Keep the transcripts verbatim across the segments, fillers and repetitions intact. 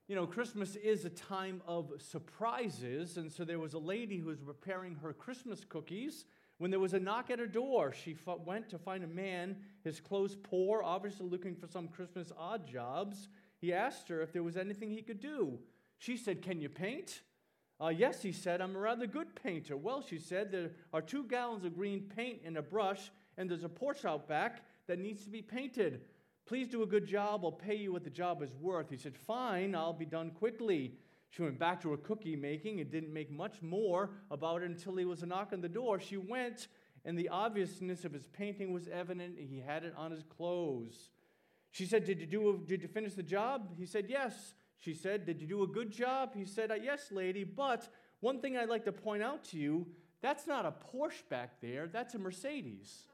You know, Christmas is a time of surprises, and so there was a lady who was preparing her Christmas cookies when there was a knock at her door. She f- went to find a man, his clothes poor, obviously looking for some Christmas odd jobs. He asked her if there was anything he could do. She said, "Can you paint?" Uh, yes, he said, "I'm a rather good painter." "Well," she said, "there are two gallons of green paint and a brush, and there's a porch out back that needs to be painted. Please do a good job. I'll pay you what the job is worth." He said, "Fine, I'll be done quickly." She went back to her cookie making and didn't make much more about it until there was a knock on the door. She went, and the obviousness of his painting was evident. He had it on his clothes. She said, "Did you do? A, did you finish the job?" He said, "Yes." She said, "Did you do a good job?" He said, "Yes, lady, but one thing I'd like to point out to you, that's not a Porsche back there, that's a Mercedes."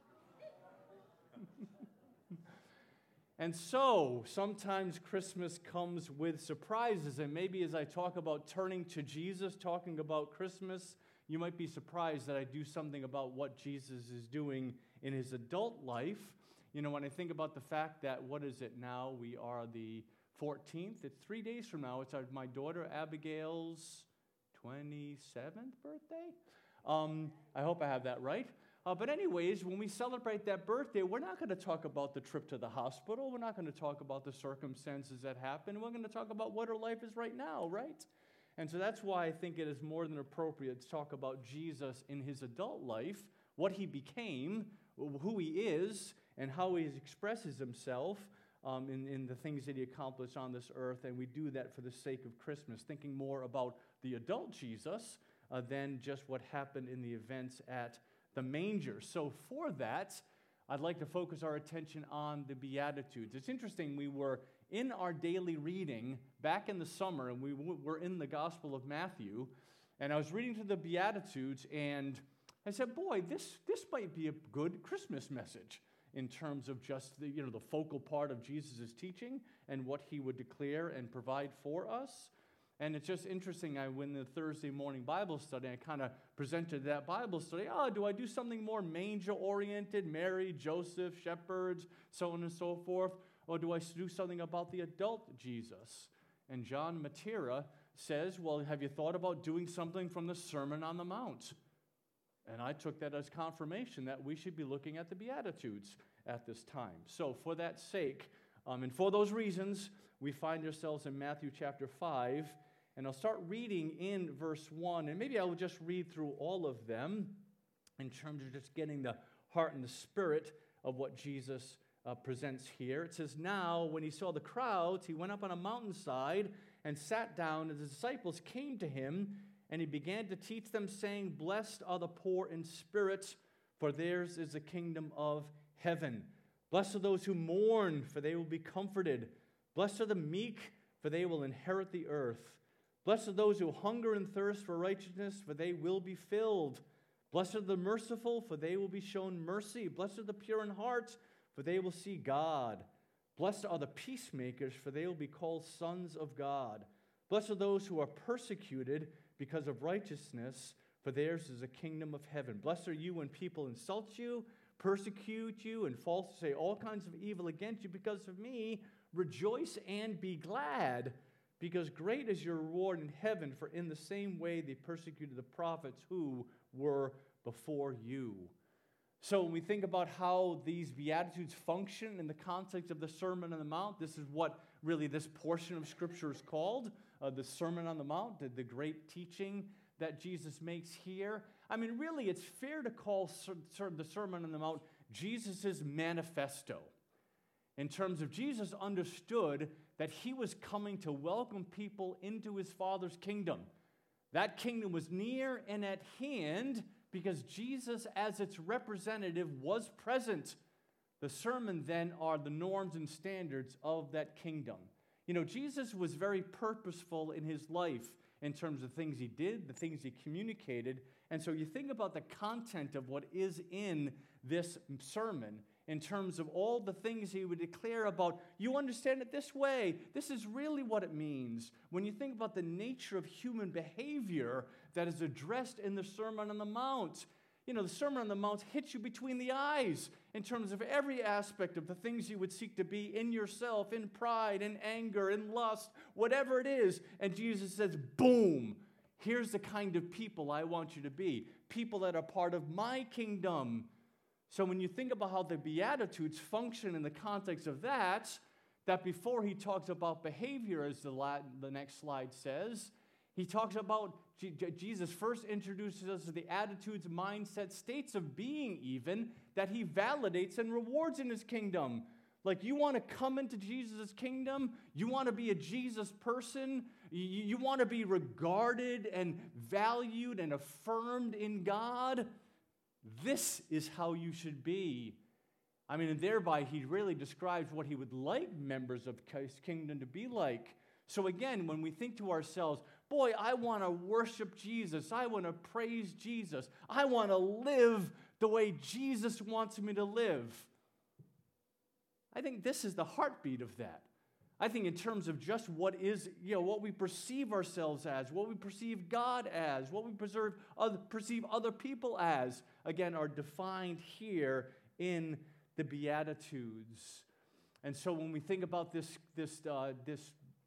And so, sometimes Christmas comes with surprises, and maybe as I talk about turning to Jesus, talking about Christmas, you might be surprised that I do something about what Jesus is doing in his adult life. You know, when I think about the fact that, what is it now? We are the fourteenth. It's three days from now. It's our, my daughter Abigail's twenty-seventh birthday. Um, I hope I have that right. Uh, but anyways, when we celebrate that birthday, we're not going to talk about the trip to the hospital. We're not going to talk about the circumstances that happened. We're going to talk about what her life is right now, right? And so that's why I think it is more than appropriate to talk about Jesus in his adult life, what he became, who he is, and how he expresses himself um, in, in the things that he accomplished on this earth. And we do that for the sake of Christmas, thinking more about the adult Jesus uh, than just what happened in the events at the manger. So for that, I'd like to focus our attention on the Beatitudes. It's interesting, we were in our daily reading back in the summer, and we were in the Gospel of Matthew, and I was reading through the Beatitudes, and I said, boy, this, this might be a good Christmas message in terms of just the, you know, the focal part of Jesus' teaching and what he would declare and provide for us. And it's just interesting, I, when the Thursday morning Bible study, I kind of presented that Bible study. Oh, do I do something more manger-oriented, Mary, Joseph, shepherds, so on and so forth? Or do I do something about the adult Jesus? And John Matera says, well, have you thought about doing something from the Sermon on the Mount? And I took that as confirmation that we should be looking at the Beatitudes at this time. So for that sake, um, and for those reasons, we find ourselves in Matthew chapter five. And I'll start reading in verse one, and maybe I will just read through all of them in terms of just getting the heart and the spirit of what Jesus uh, presents here. It says, "Now, when he saw the crowds, he went up on a mountainside and sat down, and the disciples came to him, and he began to teach them, saying, 'Blessed are the poor in spirit, for theirs is the kingdom of heaven. Blessed are those who mourn, for they will be comforted. Blessed are the meek, for they will inherit the earth. Blessed are those who hunger and thirst for righteousness, for they will be filled. Blessed are the merciful, for they will be shown mercy. Blessed are the pure in heart, for they will see God. Blessed are the peacemakers, for they will be called sons of God. Blessed are those who are persecuted because of righteousness, for theirs is the kingdom of heaven. Blessed are you when people insult you, persecute you, and falsely say all kinds of evil against you because of me. Rejoice and be glad, because great is your reward in heaven, for in the same way they persecuted the prophets who were before you.'" So when we think about how these Beatitudes function in the context of the Sermon on the Mount, this is what really this portion of Scripture is called, uh, the Sermon on the Mount, the, the great teaching that Jesus makes here. I mean, really, it's fair to call the Sermon on the Mount Jesus' manifesto. In terms of Jesus understood that he was coming to welcome people into his Father's kingdom. That kingdom was near and at hand because Jesus, as its representative, was present. The sermon then are the norms and standards of that kingdom. You know, Jesus was very purposeful in his life in terms of things he did, the things he communicated. And so you think about the content of what is in this sermon in terms of all the things he would declare about, you understand it this way. This is really what it means. When you think about the nature of human behavior that is addressed in the Sermon on the Mount, You know, the Sermon on the Mount hits you between the eyes in terms of every aspect of the things you would seek to be in yourself, in pride, in anger, in lust, whatever it is. And Jesus says, boom, here's the kind of people I want you to be, people that are part of my kingdom. So when you think about how the Beatitudes function in the context of that, that before he talks about behavior, as the, la- the next slide says, he talks about, G- Jesus first introduces us to the attitudes, mindset, states of being even, that he validates and rewards in his kingdom. Like, you want to come into Jesus' kingdom? You want to be a Jesus person? You, you want to be regarded and valued and affirmed in God? This is how you should be. I mean, and thereby he really describes what he would like members of his kingdom to be like. So again, when we think to ourselves, boy, I want to worship Jesus. I want to praise Jesus. I want to live the way Jesus wants me to live. I think this is the heartbeat of that. I think in terms of just what is, you know, what we perceive ourselves as, what we perceive God as, what we preserve, other, perceive other people as, again, are defined here in the Beatitudes. And so when we think about this, this, uh, this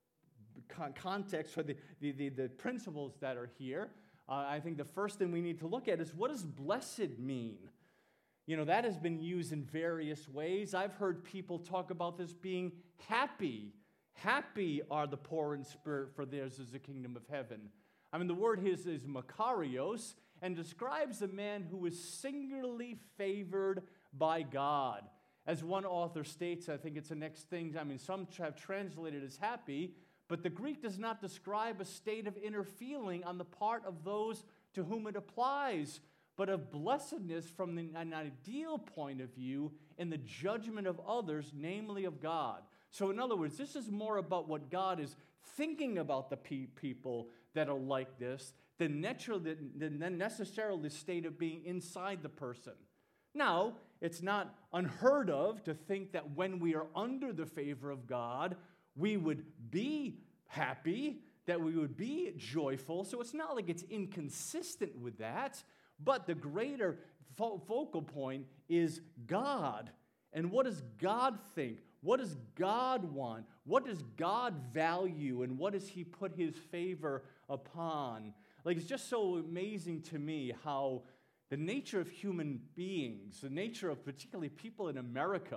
con- context or the, the, the, the principles that are here, uh, I think the first thing we need to look at is, what does blessed mean? You know, that has been used in various ways. I've heard people talk about this being happy. Happy are the poor in spirit, for theirs is the kingdom of heaven. I mean, the word here is, is makarios, and describes a man who is singularly favored by God. As one author states, I think it's the next thing, I mean, some have translated as happy, but the Greek does not describe a state of inner feeling on the part of those to whom it applies, but of blessedness from the, an ideal point of view in the judgment of others, namely of God. So in other words, this is more about what God is thinking about the pe- people that are like this than, naturally, than necessarily the state of being inside the person. Now, it's not unheard of to think that when we are under the favor of God, we would be happy, that we would be joyful. So it's not like it's inconsistent with that. But the greater fo- focal point is God. And what does God think? What does God want? What does God value? And what does he put his favor upon? Like, it's just so amazing to me how the nature of human beings, the nature of particularly people in America,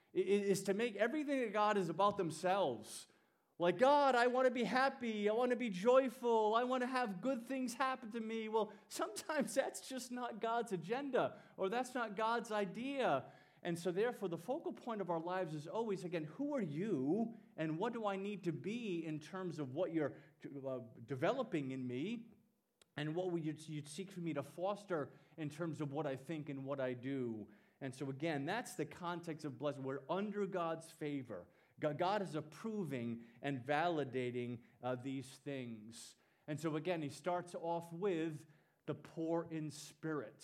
is to make everything that God is about themselves. Like, God, I want to be happy. I want to be joyful. I want to have good things happen to me. Well, sometimes that's just not God's agenda, or that's not God's idea. And so therefore, the focal point of our lives is always, again, who are you, and what do I need to be in terms of what you're uh, developing in me, and what would you, you'd seek for me to foster in terms of what I think and what I do. And so again, that's the context of blessing. We're under God's favor. God is approving and validating uh, these things. And so again, he starts off with the poor in spirit.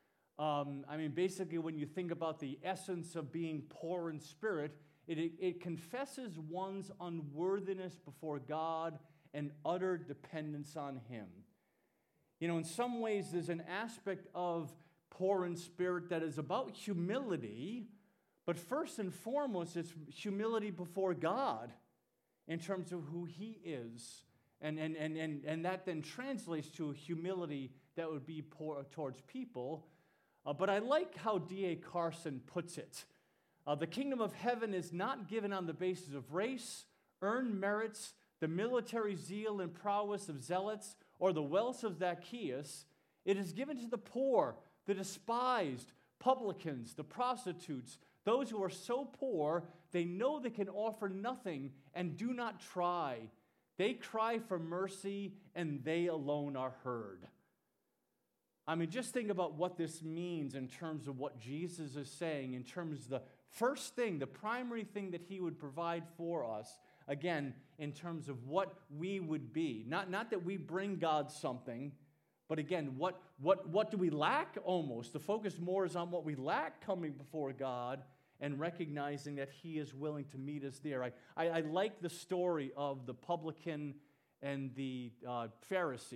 Um, I mean, basically, when you think about the essence of being poor in spirit, it, it, it confesses one's unworthiness before God and utter dependence on him. You know, in some ways, there's an aspect of poor in spirit that is about humility. But first and foremost, it's humility before God in terms of who he is. And, and, and, and, and that then translates to humility that would be poor, towards people. Uh, but I like how D A Carson puts it. Uh, the kingdom of heaven is not given on the basis of race, earned merits, the military zeal and prowess of zealots, or the wealth of Zacchaeus. It is given to the poor, the despised, publicans, the prostitutes, those who are so poor, they know they can offer nothing and do not try. They cry for mercy, and they alone are heard. I mean, just think about what this means in terms of what Jesus is saying, in terms of the first thing, the primary thing that he would provide for us, again, in terms of what we would be. Not, not that we bring God something, but again, what, what, what do we lack almost? The focus more is on what we lack coming before God, and recognizing that he is willing to meet us there. I, I, I like the story of the publican and the uh, Pharisee.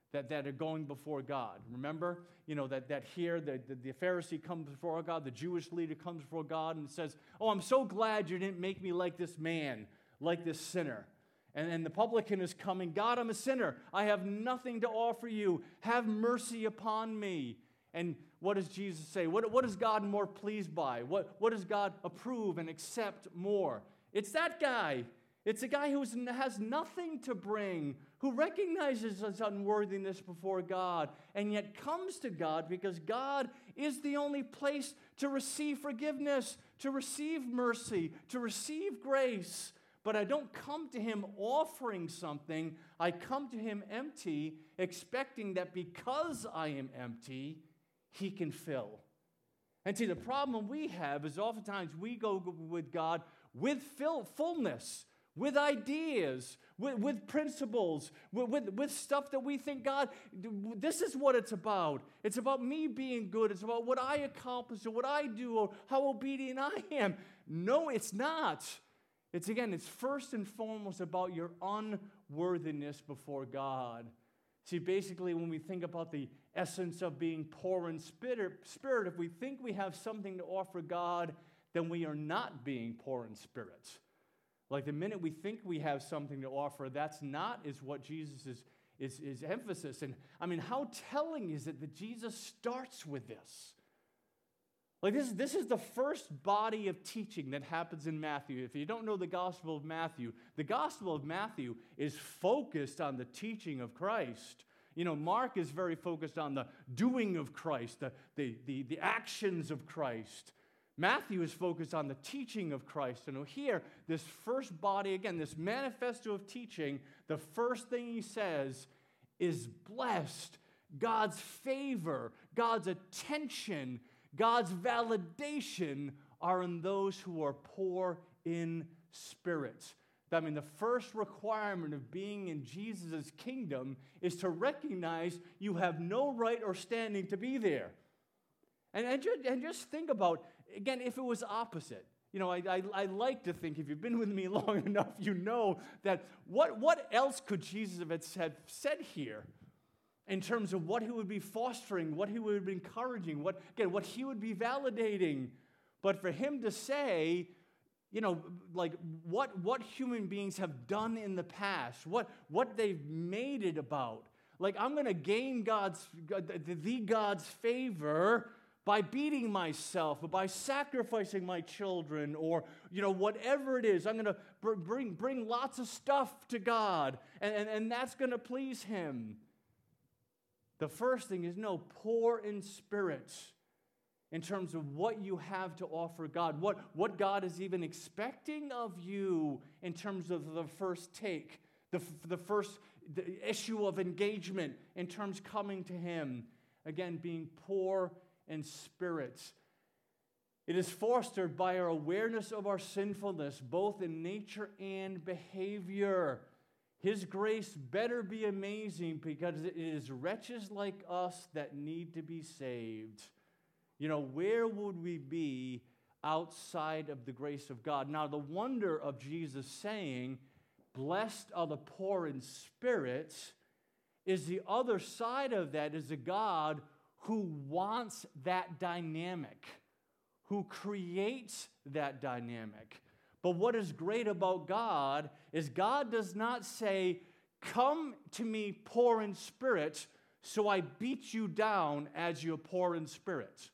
that, that are going before God. Remember, you know, that, that here the, the, the Pharisee comes before God, the Jewish leader comes before God and says, oh, I'm so glad you didn't make me like this man, like this sinner. And, and the publican is coming, God, I'm a sinner. I have nothing to offer you. Have mercy upon me. And what does Jesus say? What, what is God more pleased by? What, what does God approve and accept more? It's that guy. It's a guy who has nothing to bring, who recognizes his unworthiness before God, and yet comes to God because God is the only place to receive forgiveness, to receive mercy, to receive grace. But I don't come to him offering something. I come to him empty, expecting that because I am empty, he can fill. And see, the problem we have is oftentimes we go with God with fill, fullness, with ideas, with, with principles, with, with, with stuff that we think, God, this is what it's about. It's about me being good. It's about what I accomplish or what I do or how obedient I am. No, it's not. It's, again, it's first and foremost about your unworthiness before God. See, basically, when we think about the essence of being poor in spirit, spirit, if we think we have something to offer God, then we are not being poor in spirit. Like the minute we think we have something to offer, that's not is what Jesus is, is, is emphasis. And I mean, how telling is it that Jesus starts with this? Like this, this is the first body of teaching that happens in Matthew. If you don't know the Gospel of Matthew, the Gospel of Matthew is focused on the teaching of Christ. You know, Mark is very focused on the doing of Christ, the, the, the, the actions of Christ. Matthew is focused on the teaching of Christ. And here, this first body, again, this manifesto of teaching, the first thing he says is blessed. God's favor, God's attention, God's validation are in those who are poor in spirit. I mean, the first requirement of being in Jesus' kingdom is to recognize you have no right or standing to be there. And, and, just, and just think about, again, if it was opposite. You know, I, I, I like to think, if you've been with me long enough, you know that what, what else could Jesus have said here in terms of what he would be fostering, what he would be encouraging, what, again, what he would be validating. But for him to say, you know, like what, what human beings have done in the past, what, what they've made it about. Like, I'm going to gain God's, the God's favor by beating myself, or by sacrificing my children, or, you know, whatever it is. I'm going to br- bring, bring lots of stuff to God, and, and, and that's going to please him. The first thing is, no, poor in spirit in terms of what you have to offer God, what, what God is even expecting of you in terms of the first take, the, the first the issue of engagement in terms coming to him. Again, being poor in spirit. It is fostered by our awareness of our sinfulness, both in nature and behavior. His grace better be amazing because it is wretches like us that need to be saved. You know, where would we be outside of the grace of God? Now, the wonder of Jesus saying, blessed are the poor in spirit, is the other side of that is a God who wants that dynamic, who creates that dynamic. But what is great about God is God does not say, come to me poor in spirit, so I beat you down as you're poor in spirit.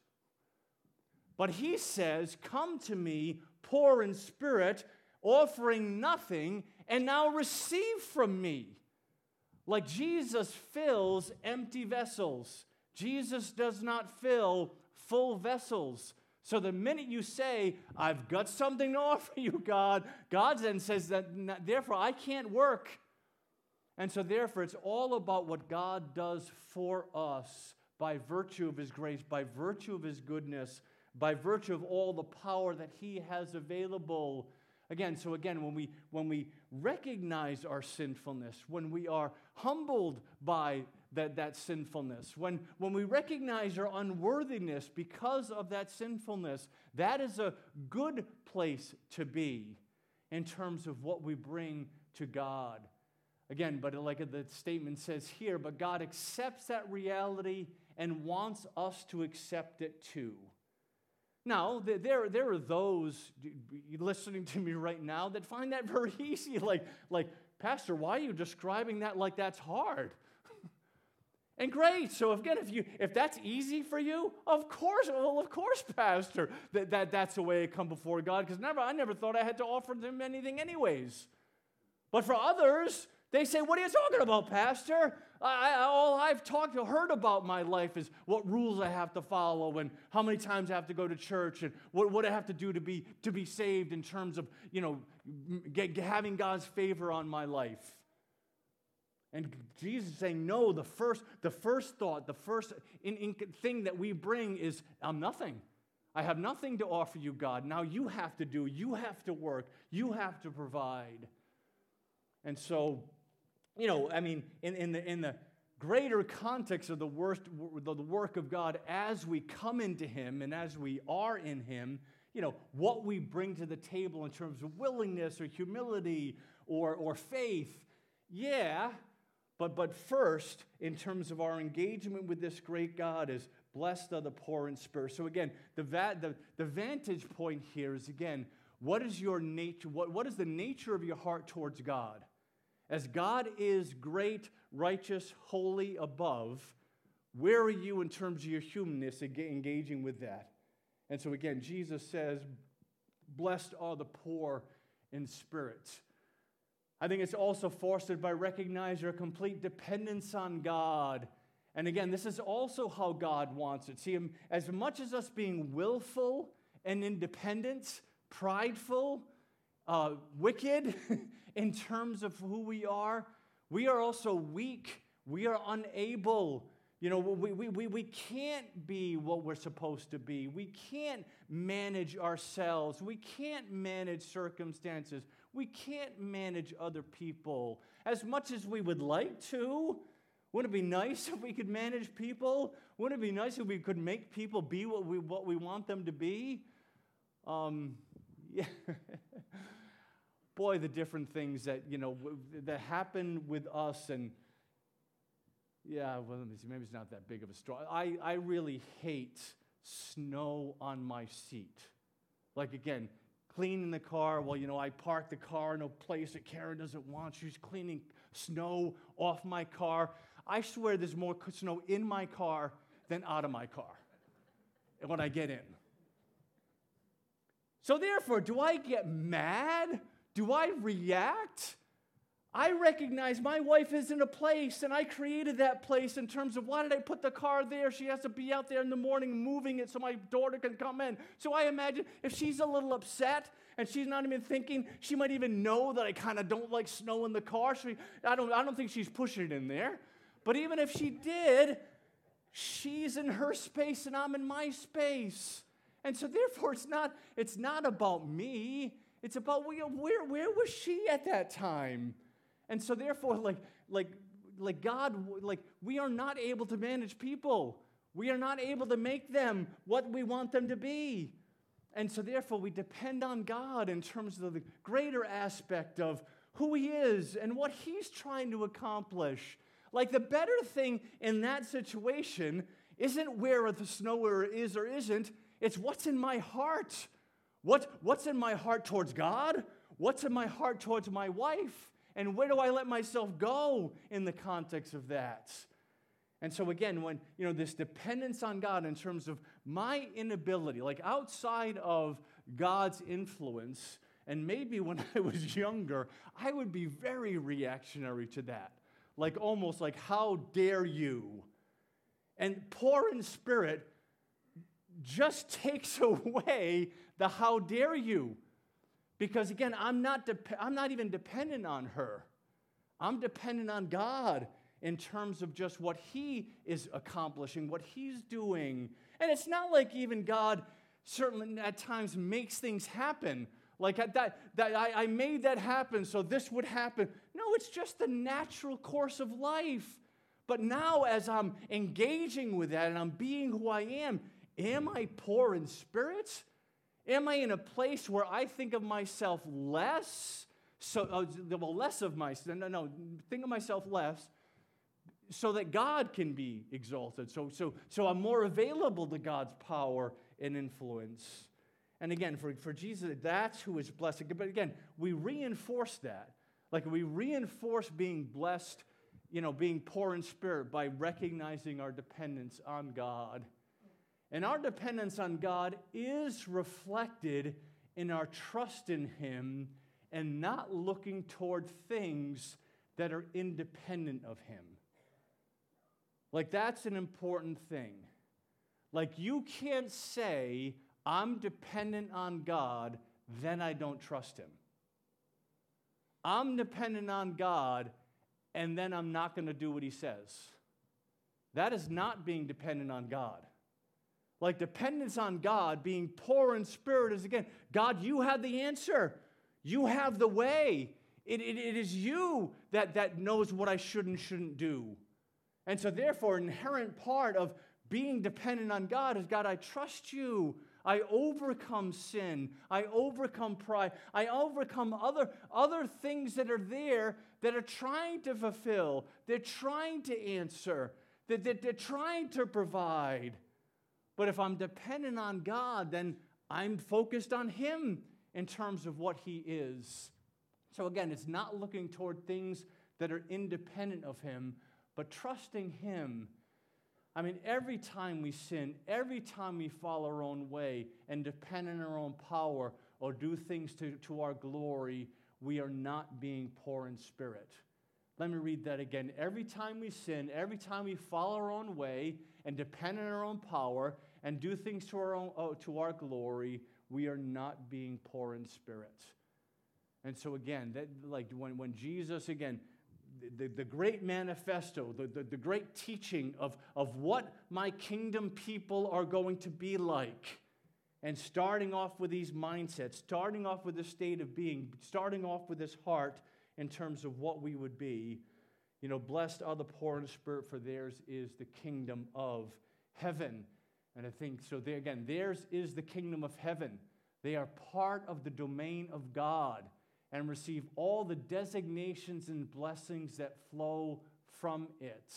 But he says, come to me poor in spirit, offering nothing, and now receive from me. Like Jesus fills empty vessels. Jesus does not fill full vessels. So the minute you say, I've got something to offer you, God, God then says that, therefore, I can't work. And so therefore, it's all about what God does for us by virtue of his grace, by virtue of his goodness, by virtue of all the power that he has available. Again, so again, when we, when we recognize our sinfulness, when we are humbled by that, that sinfulness, when, when we recognize our unworthiness because of that sinfulness, that is a good place to be in terms of what we bring to God. Again, but like the statement says here, but God accepts that reality and wants us to accept it too. Now, there, there are those listening to me right now that find that very easy. Like, like, Pastor, why are you describing that like that's hard? And great. So again, if you if that's easy for you, of course, well, of course, Pastor, that, that that's the way I come before God. Because never, I never thought I had to offer them anything, anyways. But for others, they say, "What are you talking about, Pastor? I, I, all I've talked, heard about my life is what rules I have to follow, and how many times I have to go to church, and what, what I have to do to be to be saved in terms of you know get, having God's favor on my life." And Jesus is saying, no, the first, the first thought, the first in, in thing that we bring is, I'm nothing. I have nothing to offer you, God. Now you have to do, you have to work, you have to provide. And so, you know, I mean, in, in, the, in the greater context of the, worst, the work of God, as we come into Him and as we are in Him, you know, what we bring to the table in terms of willingness or humility or, or faith, yeah. But, but first, in terms of our engagement with this great God, is blessed are the poor in spirit. So again, the, va- the, the vantage point here is, again, what is your nature? What, what is the nature of your heart towards God? As God is great, righteous, holy, above, where are you in terms of your humanness engaging with that? And so again, Jesus says, blessed are the poor in spirit. I think it's also fostered by recognizing our complete dependence on God. And again, this is also how God wants it. See, as much as us being willful and independent, prideful, uh, wicked in terms of who we are, we are also weak. We are unable. You know, we, we, we, we can't be what we're supposed to be. We can't manage ourselves. We can't manage circumstances. We can't manage other people as much as we would like to. Wouldn't it be nice if we could manage people? Wouldn't it be nice if we could make people be what we what we want them to be? Um, yeah. Boy, the different things that you know that happen with us, and yeah, well, let me see, maybe it's not that big of a story. I I really hate snow on my seat. Like again. Cleaning the car, well, you know, I parked the car in a place that Karen doesn't want. She's cleaning snow off my car. I swear there's more snow in my car than out of my car when I get in. So therefore, do I get mad? Do I react? I recognize my wife is in a place, and I created that place in terms of why did I put the car there? She has to be out there in the morning moving it so my daughter can come in. So I imagine if she's a little upset and she's not even thinking, she might even know that I kind of don't like snow in the car. She, I don't, I don't think she's pushing it in there. But even if she did, she's in her space and I'm in my space. And so therefore, it's not, it's not about me. It's about where, where, where was she at that time? And so therefore, like, like, like God, like we are not able to manage people. We are not able to make them what we want them to be. And so therefore, we depend on God in terms of the greater aspect of who He is and what He's trying to accomplish. Like the better thing in that situation isn't where the snow is or isn't. It's what's in my heart. What, what's in my heart towards God? What's in my heart towards my wife? And where do I let myself go in the context of that? And so again, when, you know, this dependence on God in terms of my inability, like outside of God's influence, and maybe when I was younger, I would be very reactionary to that. Like almost like, how dare you? And poor in spirit just takes away the how dare you. Because again, I'm not, dep- I'm not even dependent on her. I'm dependent on God in terms of just what He is accomplishing, what He's doing. And it's not like even God certainly at times makes things happen. Like that, that I, I made that happen so this would happen. No, it's just the natural course of life. But now as I'm engaging with that and I'm being who I am, am I poor in spirit? Am I in a place where I think of myself less So, uh, well, less of myself. No, no, think of myself less, so that God can be exalted. So, so, so I'm more available to God's power and influence. And again, for, for Jesus, that's who is blessed. But again, we reinforce that. Like we reinforce being blessed, you know, being poor in spirit by recognizing our dependence on God. And our dependence on God is reflected in our trust in Him and not looking toward things that are independent of Him. Like that's an important thing. Like you can't say, I'm dependent on God, then I don't trust Him. I'm dependent on God, and then I'm not going to do what He says. That is not being dependent on God. Like dependence on God, being poor in spirit is, again, God, you have the answer. You have the way. It, it, it is you that, that knows what I should and shouldn't do. And so therefore, an inherent part of being dependent on God is, God, I trust you. I overcome sin. I overcome pride. I overcome other, other things that are there that are trying to fulfill. They're trying to answer. That they're, they're trying to provide. But if I'm dependent on God, then I'm focused on Him in terms of what He is. So again, it's not looking toward things that are independent of Him, but trusting Him. I mean, every time we sin, every time we follow our own way and depend on our own power or do things to, to our glory, we are not being poor in spirit. Let me read that again. Every time we sin, every time we follow our own way and depend on our own power and do things to our own, oh, to our glory, we are not being poor in spirit. And so again, that, like when, when Jesus, again, The, the great manifesto, the, the, the great teaching of, of what my kingdom people are going to be like. And starting off with these mindsets, starting off with this state of being, starting off with this heart in terms of what we would be. You know, blessed are the poor in spirit, for theirs is the kingdom of heaven. And I think, so there again, theirs is the kingdom of heaven. They are part of the domain of God and receive all the designations and blessings that flow from it.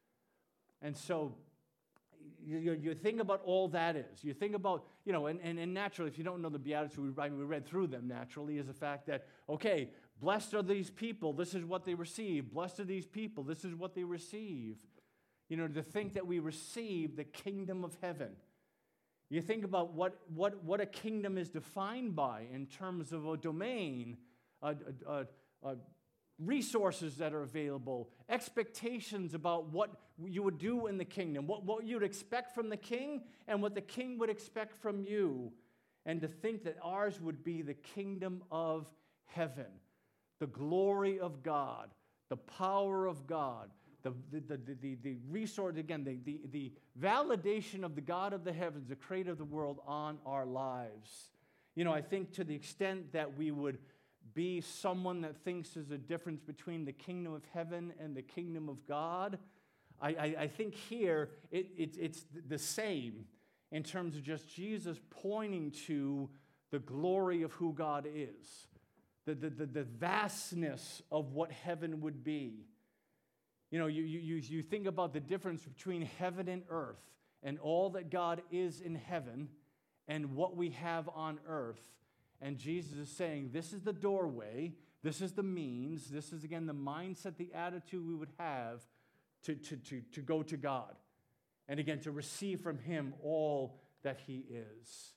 And so you, you, you think about all that is. You think about, you know, and, and, and naturally, if you don't know the Beatitudes, I mean, we read through them naturally, is the fact that, okay, blessed are these people, this is what they receive. Blessed are these people, this is what they receive. You know, to think that we receive the kingdom of heaven. You think about what, what, what a kingdom is defined by in terms of a domain, Uh, uh, uh, resources that are available, expectations about what you would do in the kingdom, what, what you'd expect from the king and what the king would expect from you. And to think that ours would be the kingdom of heaven, the glory of God, the power of God, the, the, the, the, the resource, again, the, the, the validation of the God of the heavens, the creator of the world on our lives. You know, I think to the extent that we would be someone that thinks there's a difference between the kingdom of heaven and the kingdom of God, I, I, I think here it, it, it's the same in terms of just Jesus pointing to the glory of who God is, the, the, the, the vastness of what heaven would be. You know, you, you, you think about the difference between heaven and earth and all that God is in heaven and what we have on earth. And Jesus is saying, this is the doorway, this is the means, this is, again, the mindset, the attitude we would have to, to, to, to go to God. And again, to receive from Him all that He is.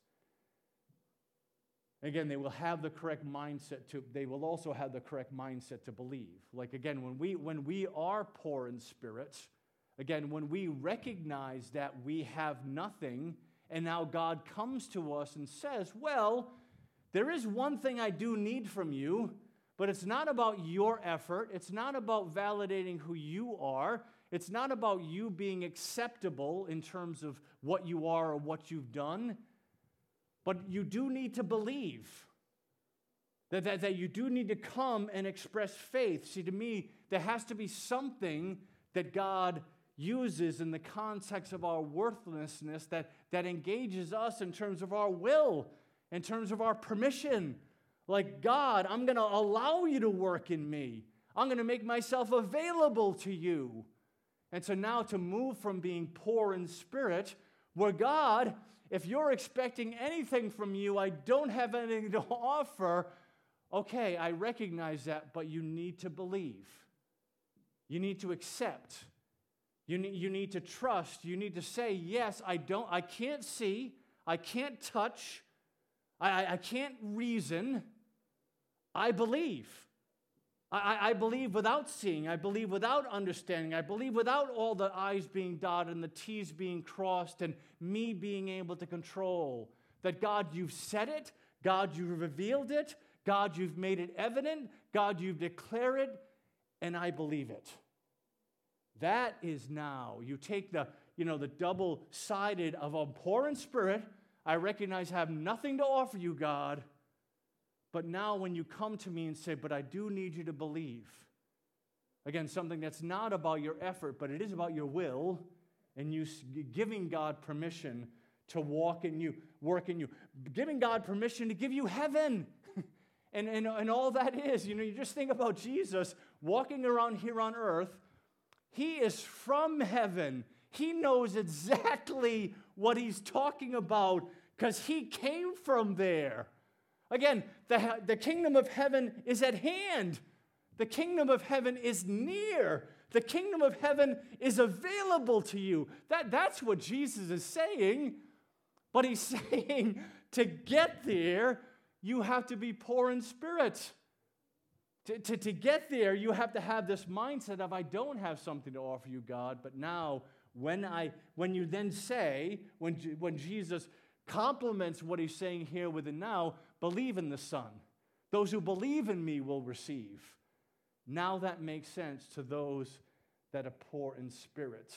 Again, they will have the correct mindset to, they will also have the correct mindset to believe. Like, again, when we, when we are poor in spirit, again, when we recognize that we have nothing, and now God comes to us and says, well, there is one thing I do need from you, but it's not about your effort. It's not about validating who you are. It's not about you being acceptable in terms of what you are or what you've done. But you do need to believe. That, that, that you do need to come and express faith. See, to me, there has to be something that God uses in the context of our worthlessness that, that engages us in terms of our will, in terms of our permission, Like, God, I'm going to allow you to work in me. I'm going to make myself available to you. And so now to move from being poor in spirit, where God, if you're expecting anything from you, I don't have anything to offer. Okay, I recognize that, but you need to believe. You need to accept. You need, you need to trust. You need to say, yes, I don't, I can't see, I can't touch, I, I, I can't reason. I believe. I, I believe without seeing. I believe without understanding. I believe without all the I's being dotted and the T's being crossed and me being able to control. That God, you've said it. God, you've revealed it. God, you've made it evident. God, you've declared it. And I believe it. That is now. You take the, you know, the double-sided of a poor in spirit. I recognize I have nothing to offer you, God. But now when you come to me and say, but I do need you to believe. Again, something that's not about your effort, but it is about your will, and you giving God permission to walk in you, work in you. Giving God permission to give you heaven. and, and, and all that is, you know, you just think about Jesus walking around here on earth. He is from heaven. He knows exactly what he's talking about because he came from there. Again, the, the kingdom of heaven is at hand. The kingdom of heaven is near. The kingdom of heaven is available to you. That, that's what Jesus is saying. But he's saying to get there, you have to be poor in spirit. To, to, to get there, you have to have this mindset of, I don't have something to offer you, God. But now, when, I, when you then say, when, when Jesus complements what he's saying here with the now, believe in the Son. Those who believe in me will receive. Now that makes sense to those that are poor in spirit.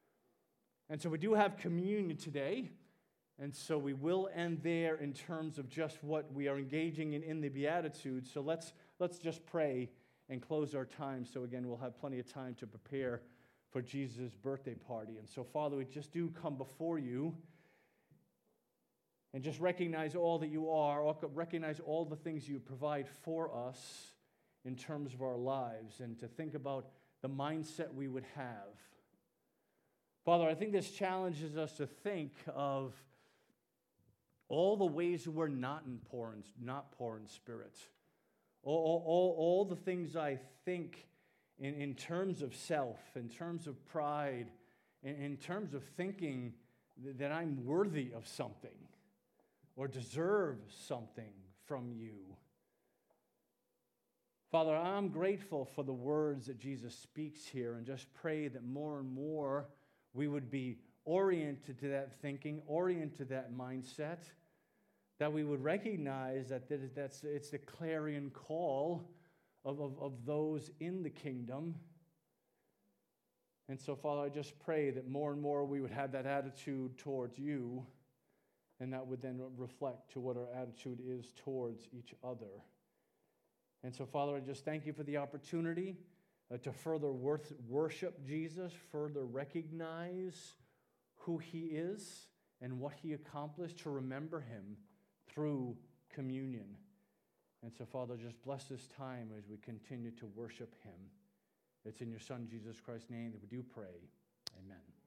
And so we do have communion today. And so we will end there in terms of just what we are engaging in in the Beatitudes. So let's, let's just pray and close our time. So again, we'll have plenty of time to prepare for Jesus' birthday party. And so, Father, we just do come before you and just recognize all that you are, recognize all the things you provide for us in terms of our lives, and to think about the mindset we would have. Father, I think this challenges us to think of all the ways we're not in poor in, not poor in spirit. All, all, all the things I think in, in terms of self, in terms of pride, in, in terms of thinking that I'm worthy of something or deserve something from you. Father, I'm grateful for the words that Jesus speaks here, and just pray that more and more we would be oriented to that thinking, oriented to that mindset, that we would recognize that that's, it's the clarion call of, of, of those in the kingdom. And so, Father, I just pray that more and more we would have that attitude towards you, and that would then reflect to what our attitude is towards each other. And so, Father, I just thank you for the opportunity uh, to further worth, worship Jesus, further recognize who he is and what he accomplished, to remember him through communion. And so, Father, just bless this time as we continue to worship him. It's in your Son, Jesus Christ's name, that we do pray. Amen.